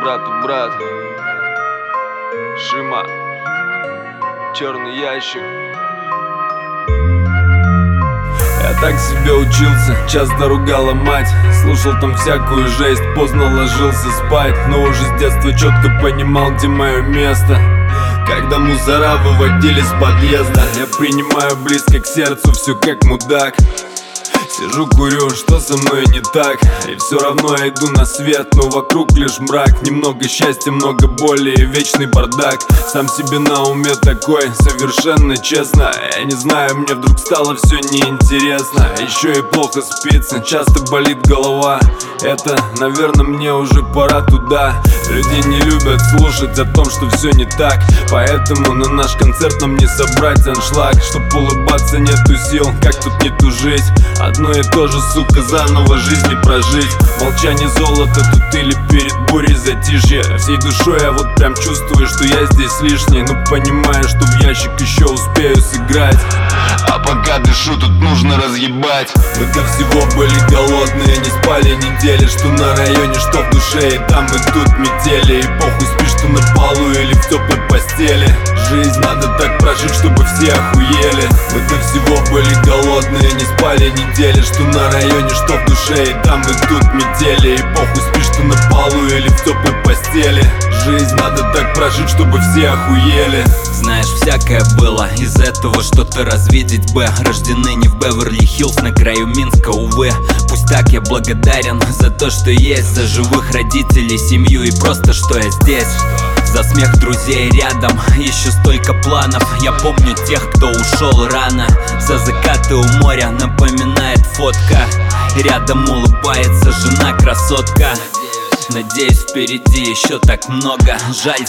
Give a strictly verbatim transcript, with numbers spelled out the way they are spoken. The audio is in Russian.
брату брат. Шима, черный ящик. Я так себе учился, часто ругала мать. Слушал там всякую жесть, поздно ложился спать. Но уже с детства четко понимал, где мое место. Когда мусора выводили с подъезда, я принимаю близко к сердцу все как мудак. Сижу, курю, что со мной не так? И все равно я иду на свет, но вокруг лишь мрак. Немного счастья, много боли и вечный бардак. Сам себе на уме такой, совершенно честно. Я не знаю, мне вдруг стало все неинтересно. Еще и плохо спится, часто болит голова. Это, наверное, мне уже пора туда. Люди не любят слушать о том, что все не так. Поэтому на наш концерт нам не собрать аншлаг. Чтоб улыбаться нету сил, как тут не тужить. Одно и то же, сука, заново жизни прожить. Молчание золото тут или перед бурей затишье. Всей душой я вот прям чувствую, что я здесь лишний. Но понимаю, что в ящик еще успею сыграть. А пока дышу, тут нужно разъебать. Мы до всего были голодные, не спали недели. Что на районе, что в душе, и там и тут метели. И похуй, спишь ты на полу или в теплой постели. Жизнь надо так прожить, чтобы все охуели. Мы до всего были голодные, не спали недели. Что на районе, что в душе, и там и тут метели. И похуй, спишь ты на полу или в теплой постели. Жизнь надо так прожить, чтобы все охуели. Знаешь, всякое было, из этого что-то развидеть бы. Рождены не в Беверли-Хиллз, на краю Минска, увы. Пусть так, я благодарен за то, что есть. За живых родителей, семью и просто, что я здесь. За смех друзей рядом, еще столько планов. Я помню тех, кто ушел рано. За закаты у моря напоминает фотка. Рядом улыбается жена-красотка. Надеюсь, впереди еще так много. Жаль,